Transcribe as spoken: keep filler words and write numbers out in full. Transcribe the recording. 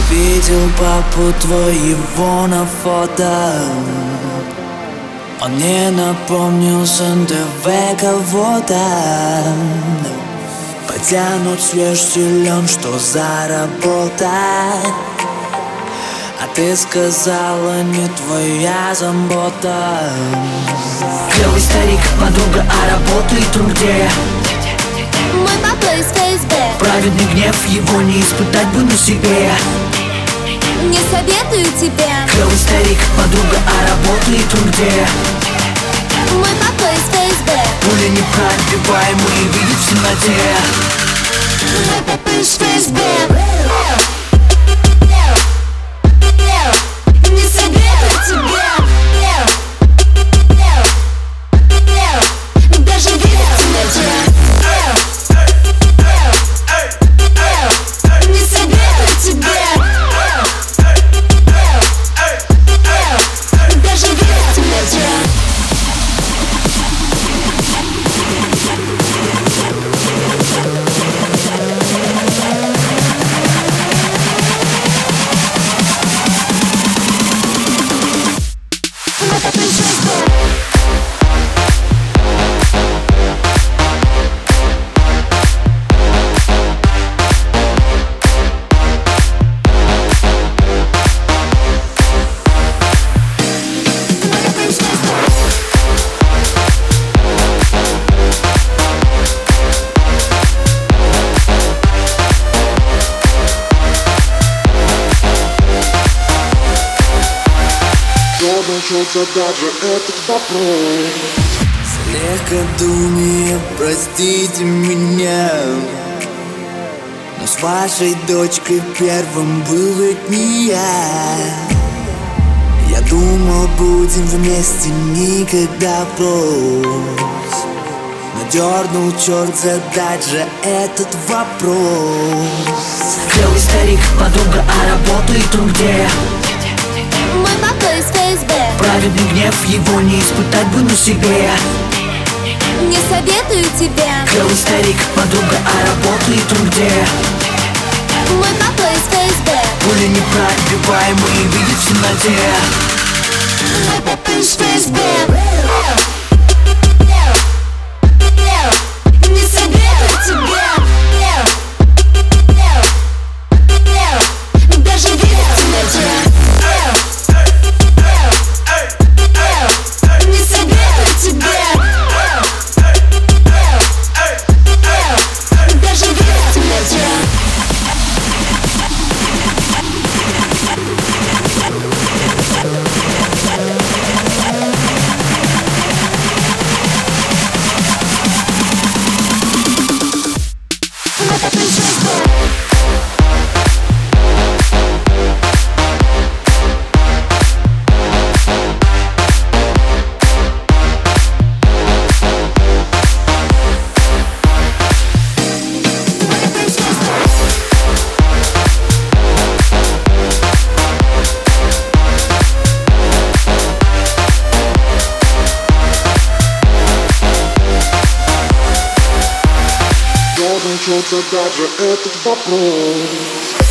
Видел папу твоего на фото. Он не напомнил с эн тэ вэ кого-то. Потянут свеж силен, что за работа. А ты сказала, не твоя забота. Клевый старик, подруга, а работает он где? Мой папа из эф эс бэ. Праведный гнев, его не испытать бы на себе. Не советую тебе. Клевый старик, подруга, а работает он где? Мой папа из эф эс бэ. Пули непробиваемые, видит в темноте. Мой папа из эф эс бэ. Не советую тебе. Даже видеть в темноте. Не советую тебе. Даже видеть в темноте. Даже этот вопрос. Легкодумие, простите меня, но с вашей дочкой первым был ведь не я. Я думал, будем вместе никогда врозь, но дернул черт задать же этот вопрос. Клевый старик, подруга, а работает он где? Мой папа из эф эс бэ. Праведный гнев, его не испытать бы на себе. Не советую тебе. Клевый старик, подруга, а работает он где? Мой папа из эф эс бэ. Пули непробиваемые, видит в темноте. Мой папа из эф эс бэ. Не советую тебе. Даже видеть в темноте. Не советую тебе. Даже видеть в темноте. Даже этот вопрос.